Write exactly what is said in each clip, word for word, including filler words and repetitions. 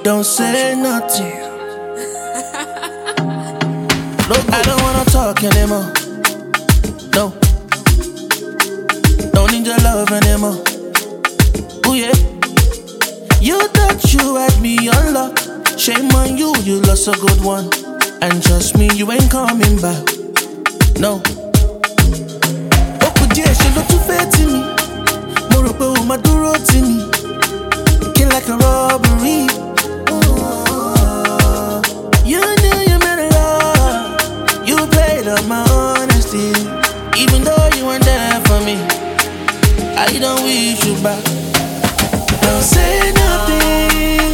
Don't say nothing. Look, I don't wanna talk anymore. No, don't need your love anymore. Ooh yeah. You thought you had me on lock. Shame on you, you lost a good one. And trust me, you ain't coming back. No. Oh, could you she look too fair to me? More about my duro to me. Kill like a robbery. Oh, you knew you meant a lot. You played up my honesty. Even though you weren't there for me, I don't wish you back. Don't say nothing.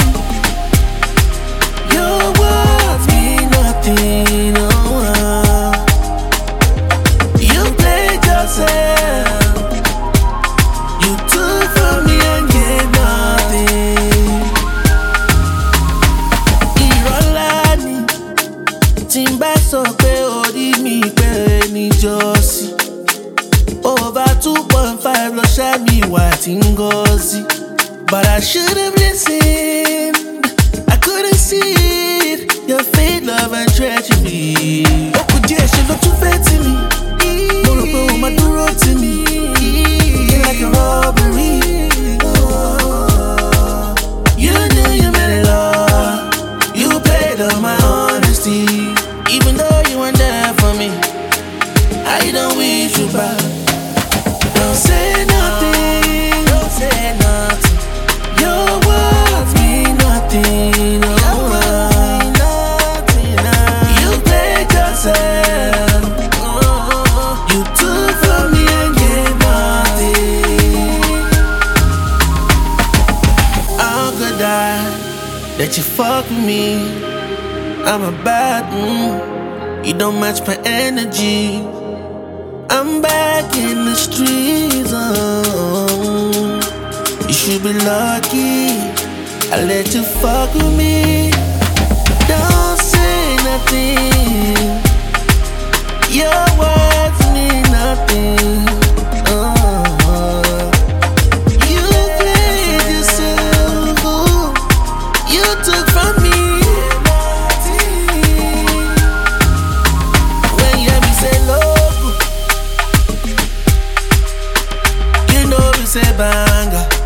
Your words mean nothing. Oh, you played yourself. You took from me and gave nothing. Irolani, Timba so pe ori mi pe ni josi. Over two point five lo sha mi wa tingozi. But I should've listened. I couldn't see it. Your fate, love, and tragedy. Oh, could you she look too fair to me? More my duro to me. Like a robbery. Oh, you knew you meant it all. You played on my honesty. Even though you weren't there for me, I don't wish you back. Don't say nothing. Don't say nothing. Your words mean nothing. Oh, nothing, nothing. You played yourself. Oh, you took from me and gave nothing. How could I let you fuck with me? I'm a bad mm. You don't match my energy. I'm back in the streets. Oh, you should be lucky I let you fuck with me. Don't say nothing. Your words mean nothing. Oh, you played yourself. Ooh, you took from me. When you hear me say love, you know me say banga.